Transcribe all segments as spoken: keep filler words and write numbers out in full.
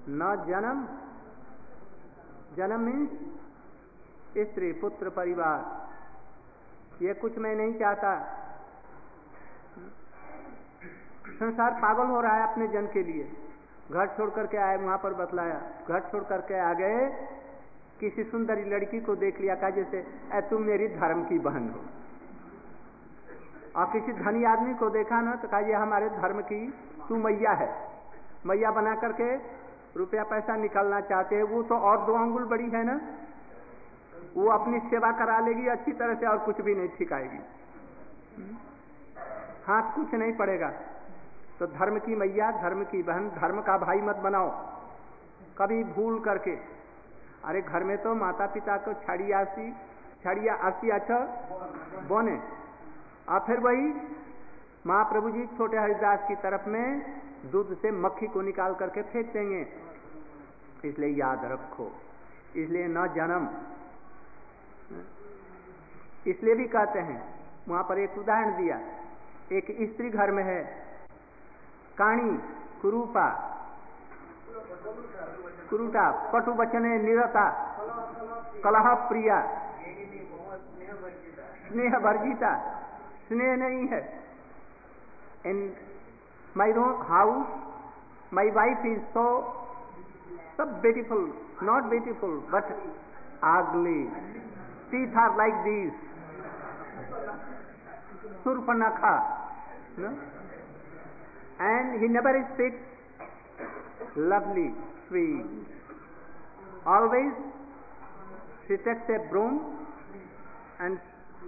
न जन्म, जन्म मीन्स स्त्री पुत्र परिवार, ये कुछ मैं नहीं चाहता। संसार पागल हो रहा है अपने जन के लिए। घर छोड़ करके आए, वहां पर बतलाया, घर छोड़ करके आ गए, किसी सुंदरी लड़की को देख लिया, कहा जैसे ऐ तुम मेरी धर्म की बहन हो। और किसी धनी आदमी को देखा ना तो कहा ये हमारे धर्म की तू मैया है। मैया बना करके रुपया पैसा निकालना चाहते हैं। वो तो और दो अंगुल बड़ी है ना, वो अपनी सेवा करा लेगी अच्छी तरह से और कुछ भी नहीं ठिकाएगी, हाथ कुछ नहीं पड़ेगा। तो धर्म की मैया, धर्म की बहन, धर्म का भाई मत बनाओ कभी भूल करके। अरे घर में तो माता पिता को छड़ियासी छड़िया अस्सी अच्छा बोने, और फिर वही महाप्रभु जी छोटे हरिदास की तरफ में दूध से मक्खी को निकाल करके फेंक देंगे। इसलिए याद रखो, इसलिए न जन्म, इसलिए भी कहते हैं। वहां पर एक उदाहरण दिया, एक स्त्री घर में है, काणी, कुरूपा, कुरुटा, पटु वचने निरता, कलह प्रिया, स्नेह वर्जिता, स्नेह नहीं है। In my house my wife is so सब beautiful, not beautiful but ugly, teeth are like these, surpanakha, no? And he never speaks lovely, sweet. Always she takes a broom and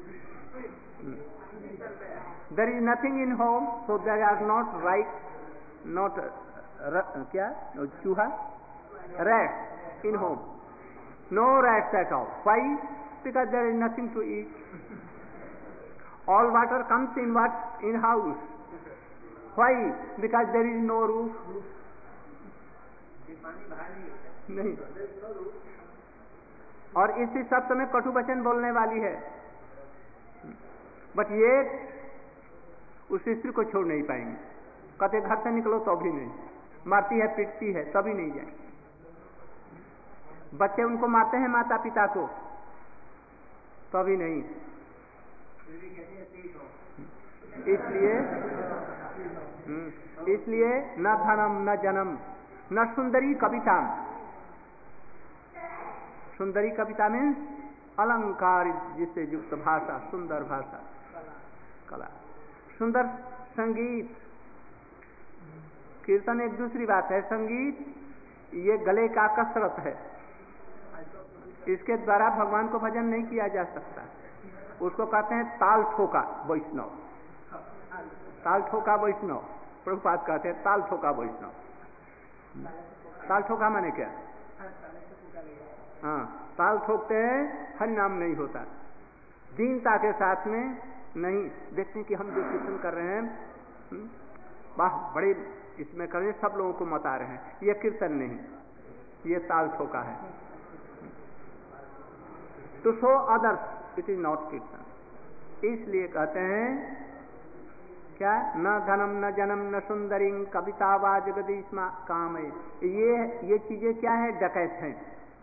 there is nothing in home, so there are not right, not uh, kya chuha, rats in home, no rats at all. Why? Because there is nothing to eat. All water comes in what? In house. Why? Because there is no roof. नहीं। और इसी शब्द में कटु वचन बोलने वाली है, बट ये उस स्त्री को छोड़ नहीं पाएंगे। कहते घर से निकलो तो भी नहीं, मारती है पीटती है तभी नहीं जाएंगे। बच्चे उनको मारते हैं माता पिता को तभी नहीं। इसलिए इसलिए न धनम न जन्म न सुंदरी कविता। सुंदरी कविता में अलंकार जिससे युक्त भाषा, सुंदर भाषा, कला, सुंदर संगीत, कीर्तन एक दूसरी बात है। संगीत ये गले का कसरत है, इसके द्वारा भगवान को भजन नहीं किया जा सकता। उसको कहते हैं ताल ठोका वैष्णव, ताल ठोका वैष्णव। प्रभुपाद कहते हैं ताल ठोका वैष्णव। ताल ठोका माने क्या? हाँ, ताल ठोकते हैं, हरि नाम नहीं होता। दीनता के साथ में नहीं देखते कि हम जो कीर्तन कर रहे हैं वाह बड़े इसमें कर रहे, सब लोगों को मता रहे हैं, ये कीर्तन नहीं, ये ताल ठोका है। To show others it is not kirtan. इसलिए कहते हैं क्या? न धनम न जन्म न सुंदरी कविता वा जगदीशमा काम। ये ये चीजें क्या है? डकैत हैं।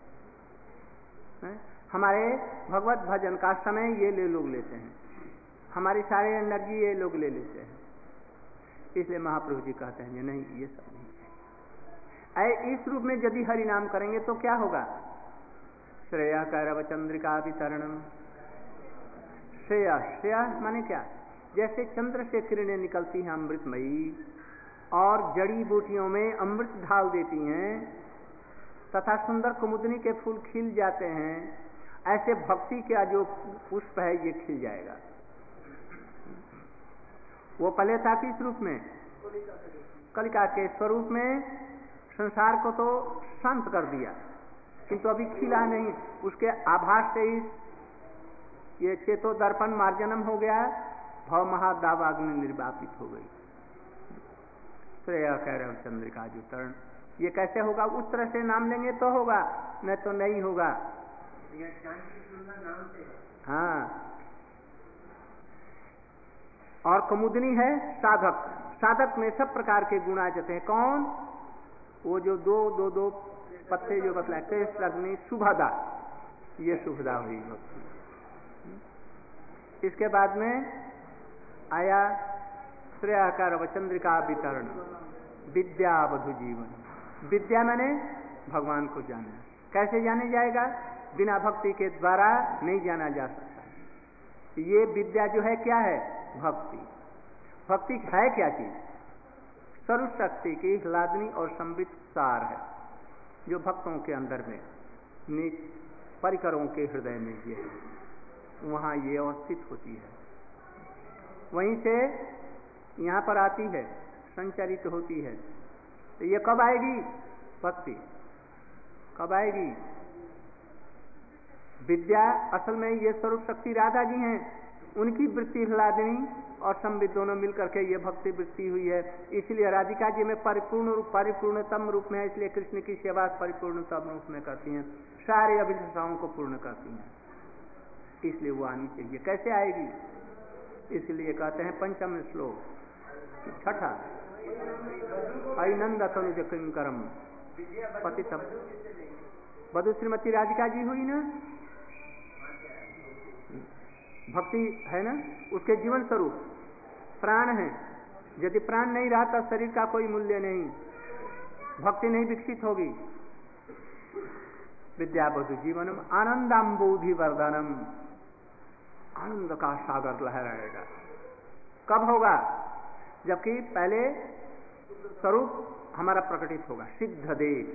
हमारे भगवत भजन का समय ये ले लोग लेते हैं, हमारी सारी एनर्जी ये लोग ले लेते हैं। इसलिए महाप्रभु जी कहते हैं ये नहीं, ये सब नहीं है। इस रूप में यदि हरि नाम करेंगे तो क्या होगा? श्रेया कैरव चंद्रिका वितरणम। श्रेया, श्रेया माने क्या? जैसे चंद्र से किरणें निकलती हैं अमृतमयी और जड़ी बूटियों में अमृत ढाल देती हैं तथा सुंदर कुमुदनी के फूल खिल जाते हैं, ऐसे भक्ति का जो पुष्प है ये खिल जाएगा। वो पहले था किस रूप में? कलिका के स्वरूप में। संसार को तो शांत कर दिया किंतु अभी खिला नहीं। उसके आभास से ही ये चेतो दर्पण मार्जनम हो गया, भव महादावाग्नि निर्वापित हो गई। श्रेया कह रहे चंद्रिका जो तरण, ये कैसे होगा? उस तरह से नाम लेंगे तो होगा, नहीं तो नहीं होगा। हाँ, और कुमुदनी है साधक। साधक में सब प्रकार के गुण आ जाते हैं। कौन? वो जो दो दो दो पत्ते जो बतलाए, कृष्ण अग्नि शुभदा, ये शुभदा हुई भक्ति। इसके बाद में आया श्रेयाकार वचंद्रिका वितरण, विद्या वधु जीवन। विद्या मैंने भगवान को जाना। कैसे जाने जाएगा? बिना भक्ति के द्वारा नहीं जाना जा सकता। ये विद्या जो है क्या है? भक्ति। भक्ति है क्या चीज? सर्व शक्ति की ह्लादनी और संबित सार है, जो भक्तों के अंदर में, नीच परिकरों के हृदय में ये है, वहां ये अवस्थित होती है। वहीं से यहाँ पर आती है, संचरित होती है। तो ये कब आएगी? भक्ति कब आएगी? विद्या असल में ये स्वरूप शक्ति राधा जी हैं, उनकी वृत्ति ह्लादनी और संबित दोनों मिलकर के ये भक्ति वृत्ति हुई है। इसलिए राधिका जी में परिपूर्ण रूप, परिपूर्णतम रूप में है, इसलिए कृष्ण की सेवा परिपूर्णतम रूप में करती हैं, सारे अभिलाषाओं को पूर्ण करती हैं, इसलिए वो आनी चाहिए। कैसे आएगी? इसलिए कहते हैं पंचम श्लोक छठा, ऐनंद तनुज किंकरम पतितम। वधु श्रीमती राधिका जी हुई ना, भक्ति है ना, उसके जीवन स्वरूप प्राण है। यदि प्राण नहीं रहा तो शरीर का कोई मूल्य नहीं, भक्ति नहीं विकसित होगी। विद्या वधु जीवनम आनंदाम्बोधि वर्धनम, आनंद का सागर लहराएगा। कब होगा? जबकि पहले स्वरूप हमारा प्रकटित होगा, सिद्ध देव,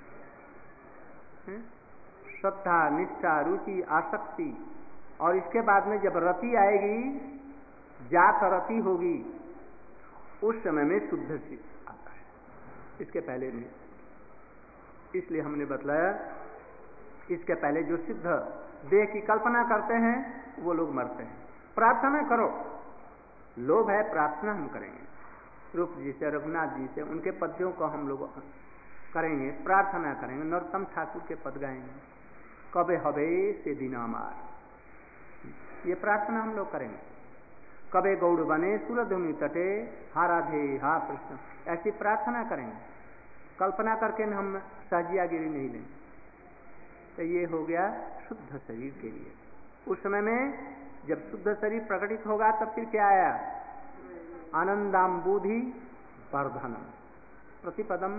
श्रद्धा, निष्ठा, रुचि, आसक्ति, और इसके बाद में जब रति आएगी, जात रति होगी, उस समय में शुद्ध सिद्ध आता है, इसके पहले नहीं। इसलिए हमने बतलाया, इसके पहले जो सिद्ध देह की कल्पना करते हैं वो लोग मरते हैं। प्रार्थना करो, लोभ है, प्रार्थना हम करेंगे, रूप जी से, रघुनाथ जी से, उनके पद्यों को हम लोग करेंगे, प्रार्थना करेंगे, नरोत्तम ठाकुर के पद गाएंगे, कबे हबे से दीनामार, ये प्रार्थना हम लोग करेंगे। कबे गौड़ बने सूरधुनि तटे, हा राधे हा कृष्ण, ऐसी प्रार्थना करेंगे। कल्पना करके हम सहजियागिरी नहीं लेंगे। तो ये हो गया शुद्ध शरीर के लिए। उस समय में जब शुद्ध शरीर प्रकटित होगा तब फिर क्या आया? आनंदाम्बुधि वर्धनम प्रतिपदम।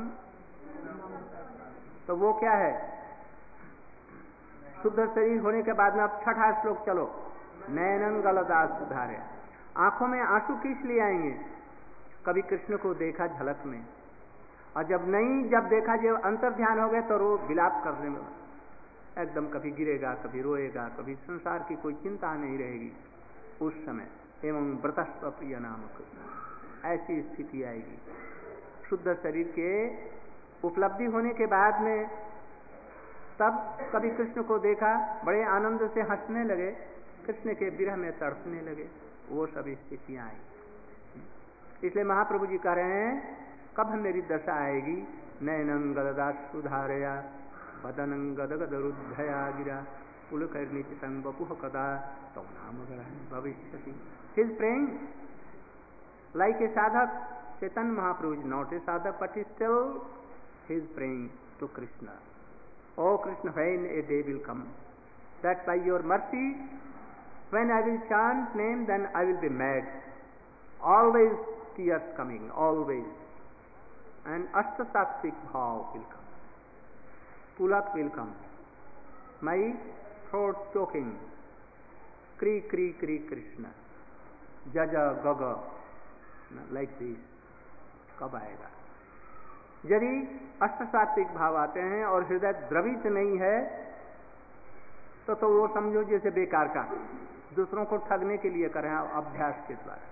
तो वो क्या है? शुद्ध शरीर होने के बाद में अब छठा श्लोक चलो, नयनन गलदास सुधारे। आंखों में आंसू किस लिए आएंगे? कभी कृष्ण को देखा झलक में, और जब नहीं, जब देखा, जब अंतर ध्यान हो गए तो रो विलाप करने में एकदम, कभी गिरेगा, कभी रोएगा, कभी संसार की कोई चिंता नहीं रहेगी उस समय। एवं व्रतस्व प्रिय नामक, ऐसी स्थिति आएगी। शुद्ध शरीर के उपलब्धि होने के बाद में तब कभी कृष्ण को देखा, बड़े आनंद से हंसने लगे, कृष्ण के विरह में तड़पने लगे, वो सब स्थितियां आई। इसलिए महाप्रभु जी कह रहे हैं, कब मेरी दशा आएगी? नयनं गददास सुधारया, वदनं गदगद रुद्धया गिरा, पुलकर्निचितं वपुः कदा तव नाम भविष्यति। He is praying like a sadhak. Chaitanya Mahaprabhu is not a sadhak, but still he is praying to Krishna. Oh Krishna, when a day will come that by your mercy, when I will chant name, then I will be mad. Always tears coming, always. And ashtasatvik bhav will come. Pulak will come. My throat choking. Kri kri kri Krishna. Jaja gaga. Like this. कब आएगा? यदि अष्टसात्विक भाव आते हैं और हृदय द्रवित नहीं है तो तो वो समझो जैसे बेकार का, दूसरों को ठगने के लिए करें अभ्यास के द्वारा।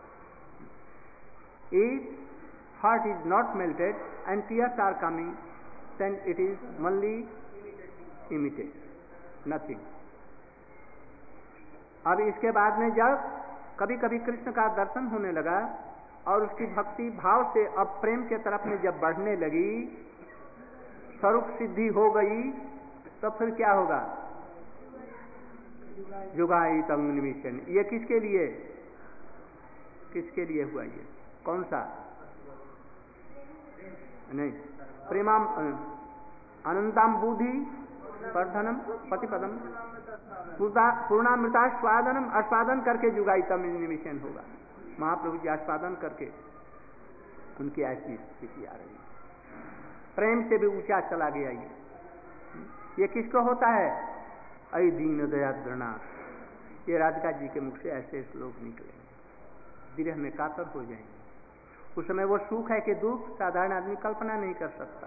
If heart is not melted and tears are coming, then it is only imitation, nothing. अब इसके बाद में जब कभी कभी कृष्ण का दर्शन होने लगा और उसकी भक्ति भाव से अब प्रेम के तरफ में जब बढ़ने लगी, स्वरूप सिद्धि हो गई, तो फिर क्या होगा? जुगाई तंग निमिशन। ये किसके लिए, किसके लिए हुआ? ये कौन सा? नहीं, प्रेमाम अनंताम बुद्धि वर्धनम पतिपदम पूर्णामृतास्वादनम, आस्वादन करके जुगाइतम निमिषन होगा। महाप्रभु जी आस्वादन करके उनकी ऐसी स्थिति आ रही है। प्रेम से भी ऊंचा चला गया ये ये किसको होता है? अय दीन दया द्रणा, ये राधिका जी के मुख से ऐसे श्लोक निकलेंगे, विरह में कातर हो जाएंगे। उस समय वो सुख है कि दुख, साधारण आदमी कल्पना नहीं कर सकता।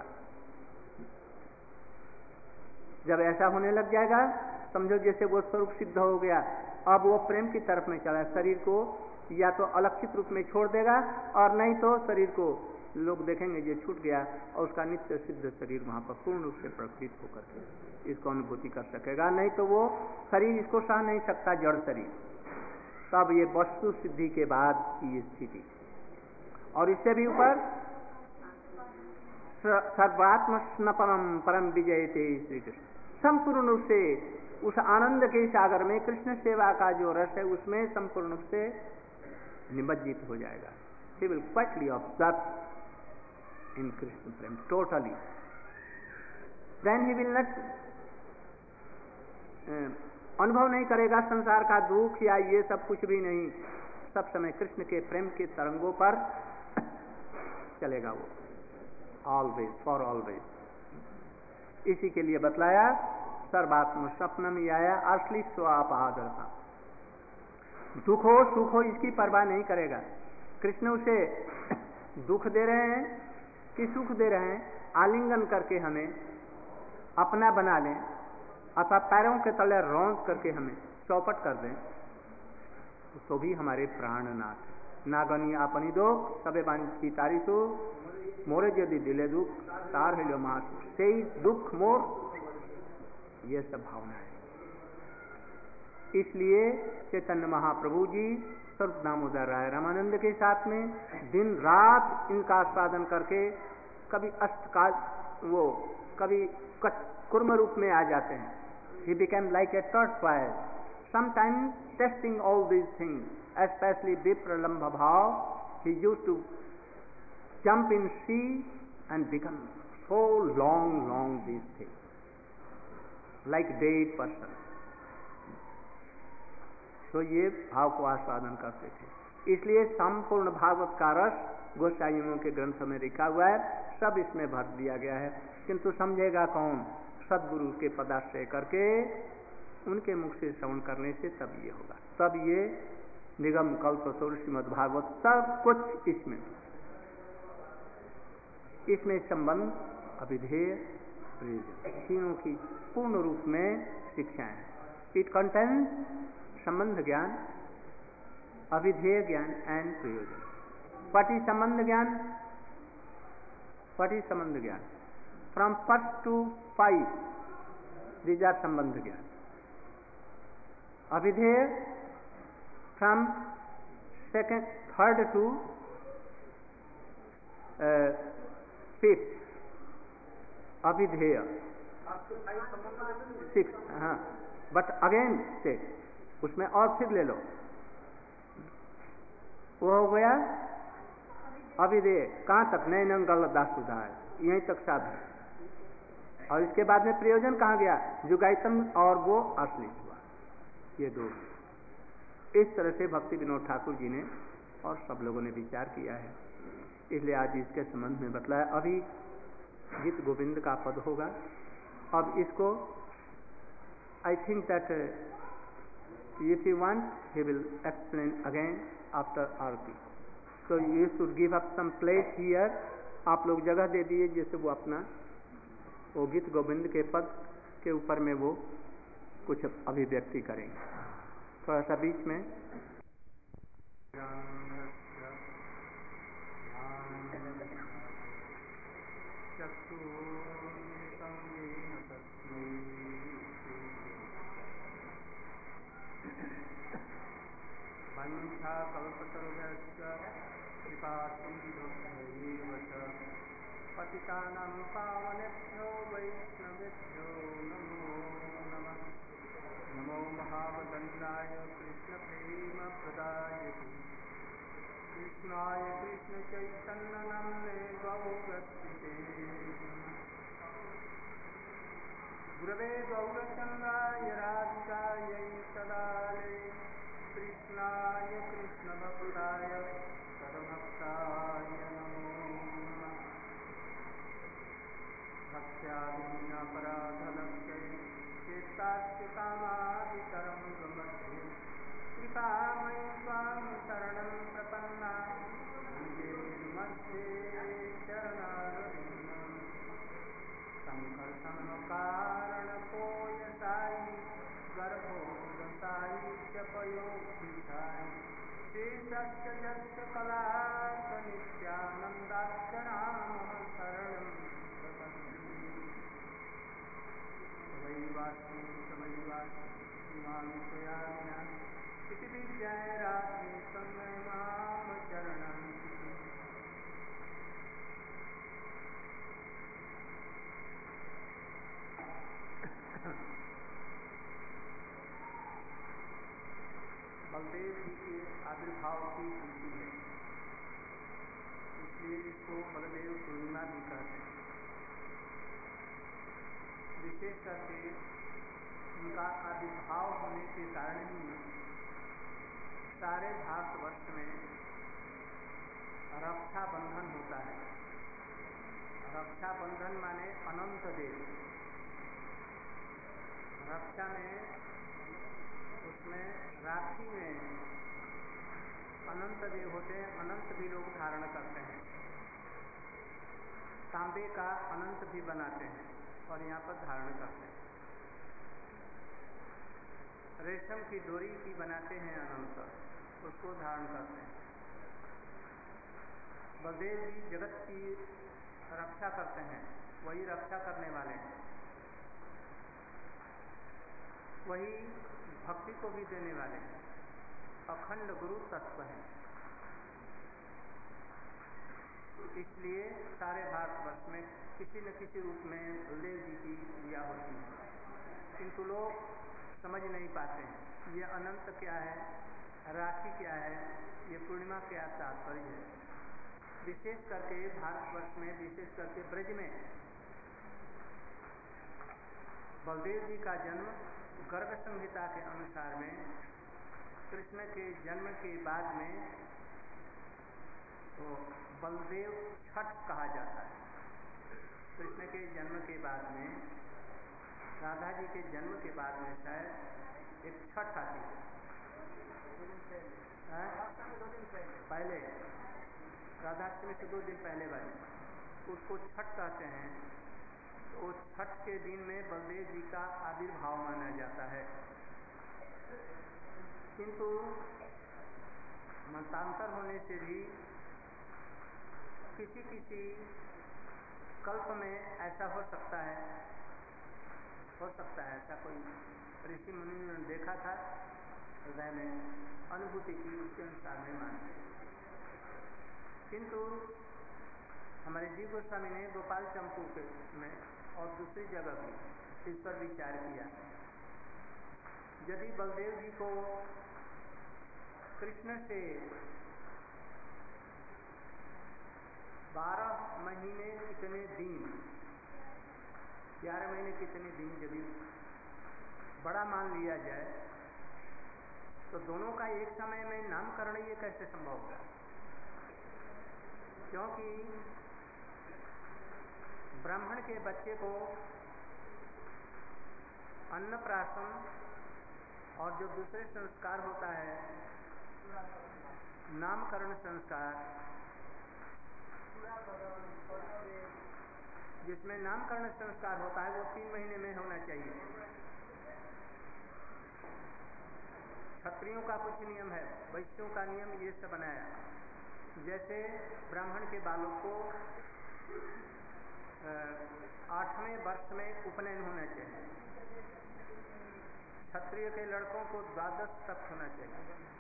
जब ऐसा होने लग जाएगा समझो जैसे वो स्वरूप सिद्ध हो गया, अब वो प्रेम की तरफ में चला, शरीर को या तो अलक्षित रूप में छोड़ देगा और नहीं तो शरीर को लोग देखेंगे ये छूट गया और उसका नित्य सिद्ध शरीर वहां पर पूर्ण रूप से प्रकटित होकर के इसको अनुभूति कर सकेगा। नहीं तो वो शरीर इसको सह नहीं सकता, जड़ शरीर। तब ये वस्तु सिद्धि के बाद की स्थिति, और इससे भी ऊपर सर्वात्म स्नपनम परम विजयते श्री कृष्ण, संपूर्ण रूप से उस आनंद के सागर में कृष्ण सेवा का जो रस है उसमें संपूर्ण रूप से निमज्जित हो जाएगा। He will quietly observe in Krishna prem totally. Then he will not uh, अनुभव नहीं करेगा संसार का दुख या ये सब कुछ भी नहीं, सब समय कृष्ण के प्रेम के तरंगों पर चलेगा वो, ऑलवेज फॉर ऑलवेज। इसी के लिए बतलाया सर्वात्म स्वप्न में आया असली स्वापादरता, दुख हो सुख हो इसकी परवाह नहीं करेगा। कृष्ण उसे दुख दे रहे हैं कि सुख दे रहे हैं, आलिंगन करके हमें अपना बना लें अथवा पैरों के तले रौंद करके हमें चौपट कर दें तो भी हमारे प्राणनाथ। नागनी आपनी दो सबे बानी की तारीसु मोरे यदि दिले दुख तार हिलो मासु, से दुख मोर, ये सब भावना है। इसलिए चैतन्य महाप्रभु जी स्वरूप दामोदर राय रामानंद के साथ में दिन रात इनका आस्वादन करके कभी अष्टकाल वो कभी कुर्म रूप में आ जाते हैं। He became like a tortoise, sometimes testing all these things, especially Vipralambha bhav. He used to jump in sea and become so long, long these things, like dead person. तो ये भाव को आस्वादन करते थे। इसलिए संपूर्ण भागवत का रस गोसाइयों के ग्रंथ में लिखा हुआ है, सब इसमें भर दिया गया है। किंतु समझेगा कौन? सदगुरु के पदाश्रय करके उनके मुख से श्रवण करने से तब ये होगा। तब ये निगम कल्प सौर श्रीमद् भागवत सब कुछ इसमें इसमें संबंध अभिधेय प्रयोजन तीनों की पूर्ण रूप में शिक्षाएं हैं। इट कंटेन्स संबंध ज्ञान, अभिधेय ज्ञान एंड प्रयोजन। व्हाट इज संबंध ज्ञान? What is sambandh gyan? From first to five these are sambandh gyan. Abhidheya from second third to fifth, abhidheya six, हाँ बट अगेन से उसमें और फिर ले लो, वो हो गया अभिधेय। कहाँ तक? नए नंग गलत सुधा है, यहीं तक साधन। और इसके बाद में प्रयोजन कहाँ गया? जुगाइतम और वो असली हुआ, ये दो। इस तरह से भक्ति विनोद ठाकुर जी ने और सब लोगों ने विचार किया है। इसलिए आज इसके संबंध में बतलाया। अभी गीत गोविंद का पद होगा। अब इसको I think that if you want he will explain again after aarti. So you should give up some place here. आप लोग जगह दे दिए जैसे वो अपना वो गीत गोविंद के पद के ऊपर में वो कुछ अभिव्यक्ति करेंगे। थोड़ा सा बीच में वंशा कल्पतरुभ्यश्च कृपासिन्धुभ्यैव च पतितानां पावनेभ्यो वैष्णवेभ्यो नमो नमः। नमो महावदन्नाय कृष्णप्रेमप्रदायते कृष्णाय कृष्णचैतन्यनाम्ने गौरक्षिते गुरवे गौरचन्द्राय राधिकायै सदायै कृष्णाय कृष्णभक्ताय सर्वभक्ताय नमो नमः। भक्त्यादीनापराधलक्ष्यै चेत्तास्य कामादितरङ्गमध्ये कृपामयि त्वां शरणं प्रपन्ना मध्ये चरणारविन्दम्। संकर्षणकारणकोय साई गर्भोदसाई च पयोभिधाई शेषस्य यस्य कलास नित्यानन्दाक्षरामः शरणं प्रपद्ये। सवैवास्मि सवैवास्मि इमां त्वया विना इति विज्ञाय राधे तन्मय मां चरणं। बलदेव जी के आविर्भाव की तिथि है, इसलिए इसको बलदेव पूर्णिमा भी कहते हैं। विशेष करके उनका आविर्भाव होने के कारण ही सारे भारतवर्ष में रक्षाबंधन होता है। रक्षाबंधन माने अनंत देव। रक्षा में उसमें राखी में अनंत देव होते हैं, अनंत भी लोग धारण करते हैं। तांबे का अनंत भी बनाते हैं और यहाँ पर धारण करते हैं। रेशम की डोरी की बनाते हैं अनंत, उसको धारण करते हैं। बलदेव जी जगत की रक्षा करते हैं, वही रक्षा करने वाले हैं, वही भक्ति को भी देने वाले हैं, अखंड गुरु तत्व हैं। इसलिए सारे भारतवर्ष में किसी न किसी रूप में बलदेव जी की पूजा होती है, किंतु लोग समझ नहीं पाते हैं ये अनंत क्या है, राखी क्या है, ये पूर्णिमा क्या तात्पर्य है। विशेष करके भारतवर्ष में, विशेष करके ब्रज में बलदेव जी का जन्म गर्ग संहिता के अनुसार में कृष्ण के जन्म के बाद में तो बलदेव छठ कहा जाता है। कृष्ण के जन्म के बाद में, राधा जी के जन्म के बाद में शायद एक छठ आती है, दो दिन पहले पहले राधाष्टमी से दो दिन पहले वाली, उसको छठ कहते हैं। तो छठ के दिन में बलदेव जी का आविर्भाव माना जाता है। किंतु मतांतर होने से भी किसी किसी कल्प में ऐसा हो सकता है, हो सकता है ऐसा कोई ऋषि मुनि ने देखा था, हृदय में अनुभूति की, उसके अनुसार में मानते। किंतु हमारे जीव गोस्वामी ने गोपाल चंपू के में और दूसरी जगह भी इस पर विचार किया। यदि बलदेव जी को कृष्ण से बारह महीने कितने दिन, ग्यारह महीने कितने दिन यदि बड़ा मान लिया जाए, तो दोनों का एक समय में नामकरण ये कैसे संभव होगा? क्योंकि ब्राह्मण के बच्चे को अन्नप्राशन और जो दूसरे संस्कार होता है, नामकरण संस्कार, जिसमें नामकरण संस्कार होता है वो तीन महीने में होना चाहिए। क्षत्रियों का कुछ नियम है, वैश्यों का नियम ये सब बनाया। जैसे ब्राह्मण के बालक को आठवें वर्ष में उपनयन होना चाहिए, क्षत्रिय के लड़कों को द्वादश तक होना चाहिए।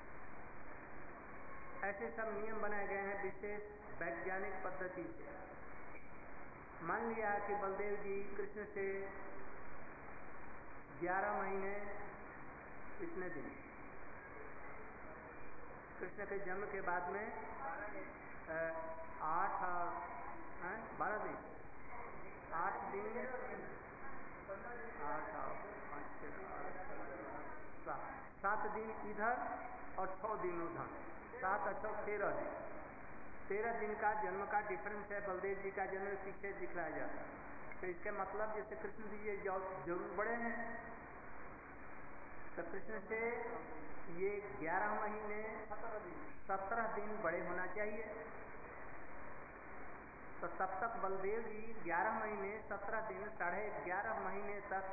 ऐसे सब नियम बनाए गए हैं विशेष वैज्ञानिक पद्धति से। मान लिया कि बलदेव जी कृष्ण से ग्यारह महीने कितने दिन, कृष्ण के जन्म के बाद में आठ बारह दिन, आठ दिन, आठ सात दिन इधर और छः दिन उधर, सात अछो तेरह दिन, तेरह दिन का जन्म का डिफरेंस है। बलदेव जी का जन्म पीछे दिखलाया जाता है। तो इसके मतलब जैसे कृष्ण जी ये जरूर बड़े हैं, तो कृष्ण से ये ग्यारह महीने सत्रह दिन बड़े होना चाहिए। तो तब तक बलदेव जी ग्यारह महीने सत्रह दिन साढ़े ग्यारह महीने तक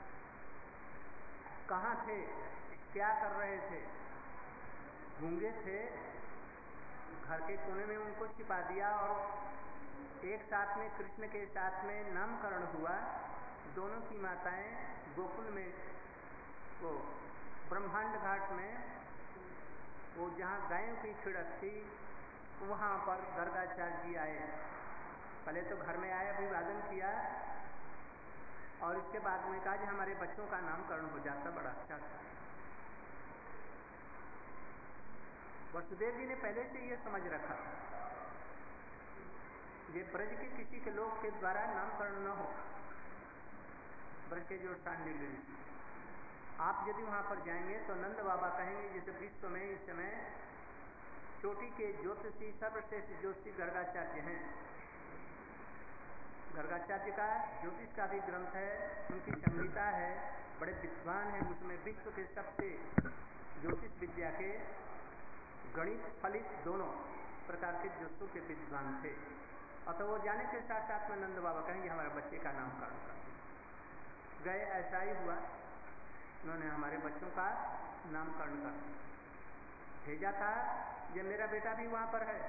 कहाँ थे, क्या कर रहे थे? गूंगे थे, घर के कोने में उनको छिपा दिया और एक साथ में कृष्ण के साथ में नामकरण हुआ। दोनों की माताएं गोकुल में, वो ब्रह्मांड घाट में, वो जहाँ गायों की खिड़क थी वहाँ पर गर्गाचार्य जी आए। पहले तो घर में आए, अभिवादन किया और इसके बाद में कहा कि हमारे बच्चों का नामकरण हो जाता, बड़ा अच्छा था। वसुदेव जी ने पहले से ये समझ रखा ये ब्रज के किसी के लोग के द्वारा नामकरण न हो। ब्रज के जो सांडिल्य ऋषि, आप यदि वहाँ पर जाएंगे तो नंद बाबा कहेंगे जैसे विश्व में इस समय चोटी के ज्योतिषी सर्वश्रेष्ठ ज्योतिषी गर्गाचार्य हैं। गर्गाचार्य का ज्योतिष का भी ग्रंथ है, उनकी संहिता है, बड़े विद्वान हैं। उसमें विश्व के सबसे ज्योतिष विद्या के गणित फलित दोनों प्रकार के ज्योतिषों के विद्वान थे। और तो वो जाने के साथ साथ में नंद बाबा कहेंगे हमारे बच्चे का नामकरण कर गए। ऐसा ही हुआ, उन्होंने हमारे बच्चों का नामकरण कर भेजा था। ये मेरा बेटा भी वहाँ पर है,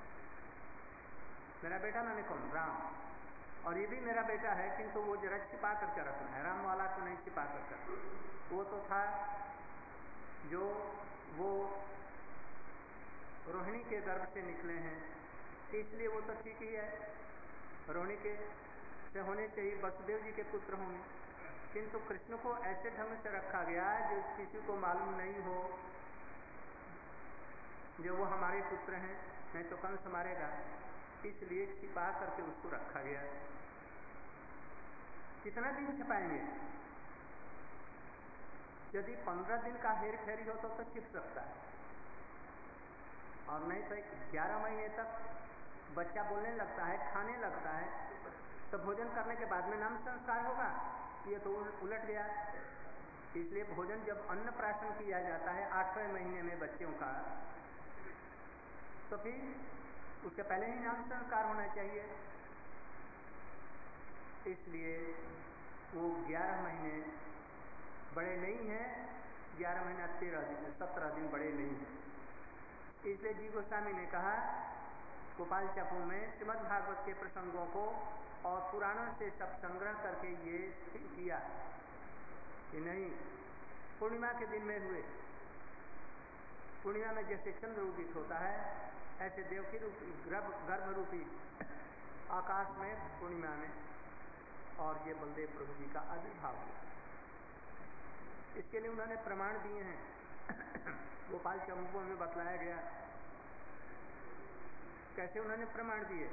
मेरा बेटा मैंने कौन, राम, और ये भी मेरा बेटा है, किंतु वो जरा छिपा करके रखना है। राम वाला तो नहीं छिपा करके, वो तो था जो वो रोहिणी के गर्भ से निकले हैं, इसलिए वो तो ठीक ही है। रोहिणी के से होने से ही वसुदेव जी के पुत्र होंगे, किंतु कृष्ण को ऐसे ढंग से रखा गया जो किसी को मालूम नहीं हो जो वो हमारे पुत्र हैं, नहीं तो कंस मारेगा, इसलिए छिपा करके उसको रखा गया। कितना दिन छिपाएंगे? यदि पंद्रह दिन का हेर फेरी हो तो, तो छिप सकता है, और नहीं तो ग्यारह महीने तक बच्चा बोलने लगता है, खाने लगता है, तो भोजन करने के बाद में नाम संस्कार होगा। ये तो उलट गया। इसलिए भोजन जब अन्नप्राशन किया जाता है आठवें महीने में बच्चों का, तो फिर उसके पहले ही नाम संस्कार होना चाहिए। इसलिए वो ग्यारह महीने बड़े नहीं हैं, ग्यारह महीना तेरह दिन सत्रह दिन बड़े नहीं हैं। इसलिए जी गोस्वामी ने कहा गोपाल चपू में श्रीमद् भागवत के प्रसंगों को और पुराणों से सब संग्रह करके ये सिद्ध किया कि नहीं, पूर्णिमा के दिन में हुए। पूर्णिमा में जैसे चंद्र उदित होता है, ऐसे देवकी रूपी गर्भ गर्भ रूपी आकाश में पूर्णिमा में, और ये बलदेव प्रभु जी का आविर्भाव हुआ। इसके लिए उन्होंने प्रमाण दिए हैं। गोपाल चंपू में बतलाया गया कैसे उन्होंने प्रमाण दिए।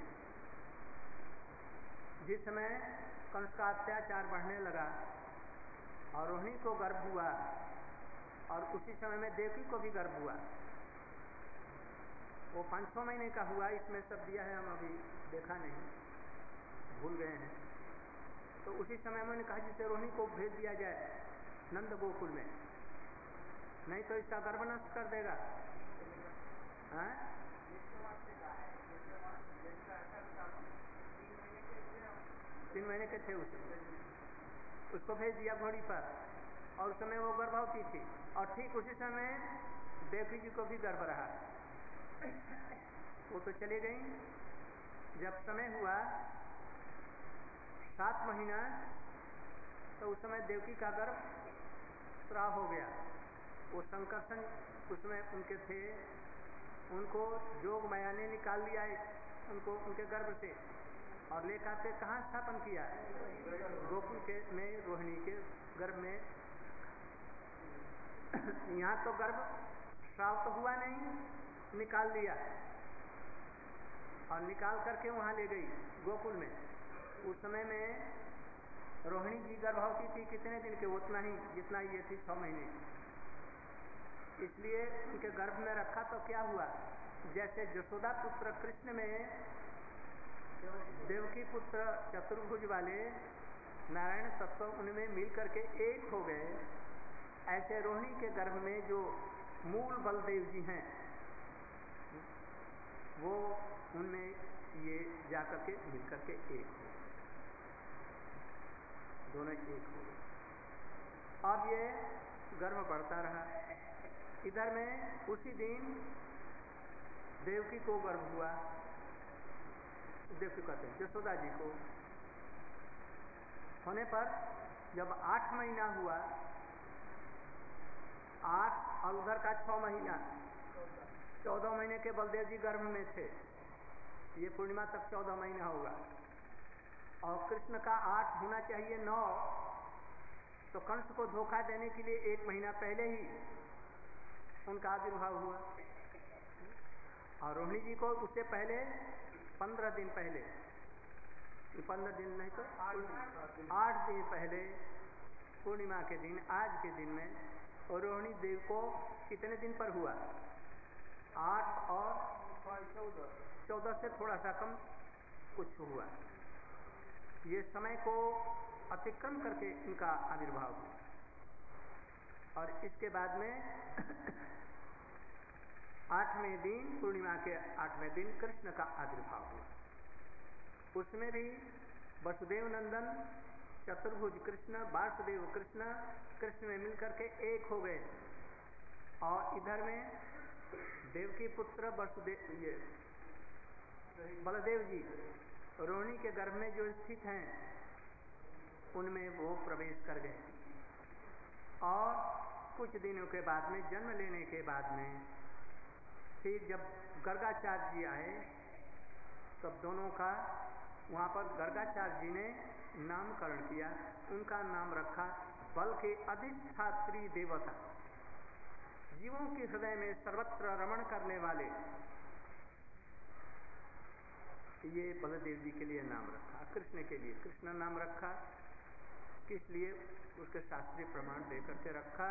जिस समय कंस का अत्याचार बढ़ने लगा और रोहिणी को गर्भ हुआ, और उसी समय में देवकी को भी गर्भ हुआ, वो पाँच छः महीने का हुआ। इसमें सब दिया है, हम अभी देखा नहीं, भूल गए हैं। तो उसी समय मैंने कहा जिसे रोहिणी को भेज दिया जाए नंद गोकुल में, नहीं तो इसका गर्भ नष्ट कर देगा। हाँ? तीन महीने के थे उसमें, उसको भेज दिया घोड़ी पर, और उस समय वो गर्भवती थी, और ठीक उसी समय देवकी जी को भी गर्भ रहा। वो तो चली गई। जब समय हुआ सात महीना, तो उस समय देवकी का गर्भ श्राव हो गया। वो संकर्षण उसमें उनके थे, उनको जोग माया ने निकाल लिया उनको उनके गर्भ से, और लेकर के कहाँ स्थापन किया? गोकुल के में, रोहिणी के गर्भ में। यहाँ तो गर्भ श्राव तो हुआ नहीं, निकाल लिया, और निकाल करके वहाँ ले गई गोकुल में। उस समय में रोहिणी जी गर्भवती थी, कितने दिन के? उतना ही जितना ये थी, छः महीने। इसलिए उनके गर्भ में रखा तो क्या हुआ, जैसे जसोदा पुत्र कृष्ण में देवकी पुत्र चतुर्भुज वाले नारायण तत्व उनमें मिल करके एक हो गए, ऐसे रोहिणी के गर्भ में जो मूल बलदेव जी हैं वो उनमें ये जाकर के मिल करके एक हो, दोनों एक हो गए। अब ये गर्भ बढ़ता रहा। इधर में उसी दिन देवकी को गर्भ हुआ, देवकी कहते हैं जसोदा जी को। होने पर जब आठ महीना हुआ, आठ और उधर का छह महीना, चौदह महीने के बलदेव जी गर्भ में थे। ये पूर्णिमा तक चौदह महीना होगा और कृष्ण का आठ होना चाहिए नौ, तो कंस को धोखा देने के लिए एक महीना पहले ही उनका आविर्भाव हुआ और रोहिणी जी को उससे पहले पंद्रह दिन पहले, पंद्रह दिन नहीं तो आठ दिन पहले पूर्णिमा के दिन, आज के दिन में, और रोहिणी देव को कितने दिन पर हुआ, आठ और चौदह चौदह से थोड़ा सा कम कुछ हुआ। ये समय को अतिक्रम करके इनका आविर्भाव हुआ और इसके बाद में आठवें दिन, पूर्णिमा के आठवें दिन कृष्ण का आविर्भाव हुआ। उसमें भी वसुदेव नंदन चतुर्भुज कृष्ण, वासुदेव कृष्ण, कृष्ण में मिलकर के एक हो गए और इधर में देवकी पुत्र वसुदेव, ये बलदेव जी रोहिणी के गर्भ में जो स्थित हैं उनमें वो प्रवेश कर गए और कुछ दिनों के बाद में, जन्म लेने के बाद में, फिर जब गर्गाचार्य जी आए तब दोनों का वहाँ पर गर्गाचार्य जी ने नामकरण किया। उनका नाम रखा बल के अधिष्ठात्री देवता, जीवों के हृदय में सर्वत्र रमण करने वाले, ये बलदेव जी के लिए नाम रखा। कृष्ण के लिए कृष्ण नाम रखा, किस लिए, उसके शास्त्रीय प्रमाण देकर के रखा।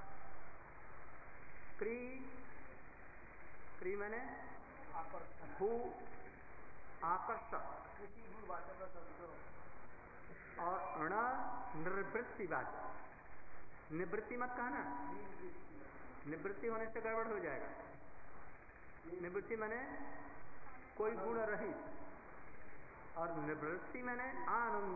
क्री, क्री मैंने भू आकर्षक और अण निवृत्ति वाचक। निवृत्ति मत कहना, निवृत्ति होने से गड़बड़ हो जाएगा। निवृत्ति मैंने कोई गुण रहित और निवृत्ति मैंने आनंद,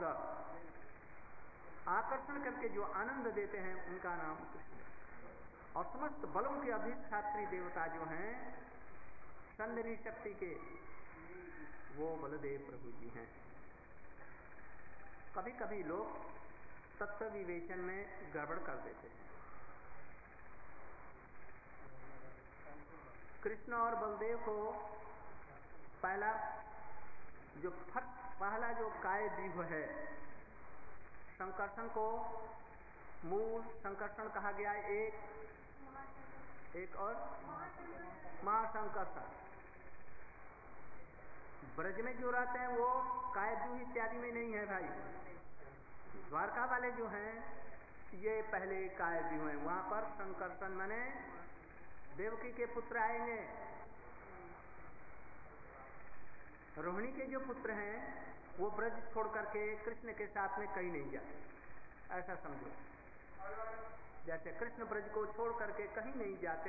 आकर्षण करके जो आनंद देते हैं उनका नाम कृष्ण। और समस्त बलों के अधिष्ठात्री देवता जो हैं संधिनी शक्ति के, वो बलदेव प्रभु जी हैं। कभी कभी लोग तत्व विवेचन में गड़बड़ कर देते हैं। कृष्ण और बलदेव को पहला जो फट पहला जो काय व्यूह है, संकर्षण को मूल संकर्षण कहा गया, एक एक और महासंकर्षण। ब्रज में जो रहते हैं वो काय व्यूह इत्यादि में नहीं है भाई। द्वारका वाले जो हैं ये पहले काय व्यूह हैं। वहां पर संकर्षण माने देवकी के पुत्र आएंगे, रोहिणी के जो पुत्र हैं वो ब्रज छोड़ करके कृष्ण के साथ में कहीं नहीं जाते, ऐसा समझो। जैसे कृष्ण ब्रज को छोड़ करके कहीं नहीं जाते,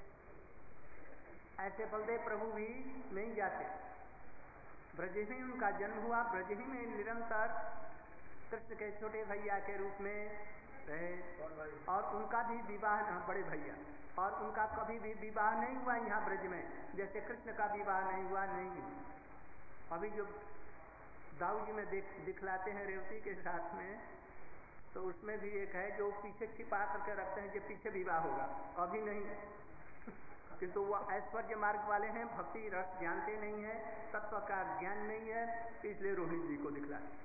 ऐसे बलदेव प्रभु भी नहीं जाते। ब्रज ही में उनका जन्म हुआ, ब्रज ही में निरंतर कृष्ण के छोटे भैया के रूप में रहे और उनका भी विवाह, बड़े भैया, और उनका कभी भी विवाह नहीं हुआ यहाँ ब्रज में, जैसे कृष्ण का विवाह नहीं हुआ। नहीं, अभी जो दाऊ जी में देख दिखलाते हैं रेवती के साथ में, तो उसमें भी एक है जो पीछे छिपा करके रखते हैं कि पीछे विवाह होगा, अभी नहीं। किंतु वो ऐश्वर्य मार्ग वाले हैं, भक्ति रस जानते नहीं है, तत्व का ज्ञान नहीं है, इसलिए रोहिणी जी को दिखलाते।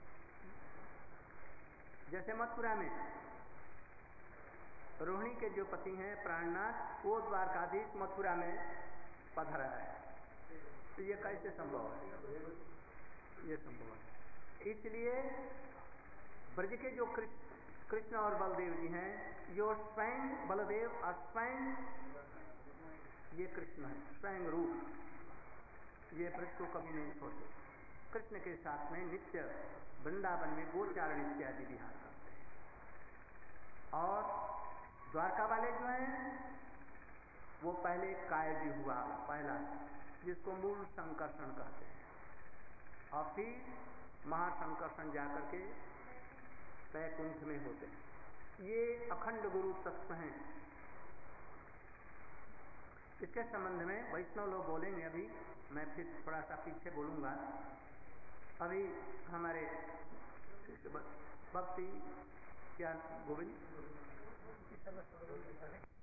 जैसे मथुरा में रोहिणी के जो पति हैं प्राणनाथ, वो द्वारकाधीश मथुरा में पधरा है, तो ये कैसे संभव है? ये संभव है। इसलिए ब्रज के जो कृष्ण कृष्ण और बलदेव जी हैं। यो स्वयं बलदेव और स्वयं ये कृष्ण है, स्वयं रूप, ये व्रत को कभी नहीं छोड़ते। कृष्ण के साथ में नित्य वृंदावन में गोचारण इत्यादि विहार करते हैं। और द्वारका वाले जो हैं वो पहले कायजी हुआ पहला, जिसको मूल संकर्षण कहते हैं, और फिर महासंकर्षण जाकर के वैकुंठ में होते हैं। ये अखंड गुरु तत्व हैं। इसके संबंध में वैष्णव लोग बोलेंगे, अभी मैं फिर थोड़ा सा पीछे बोलूंगा। अभी हमारे भक्ति क्या गोविंद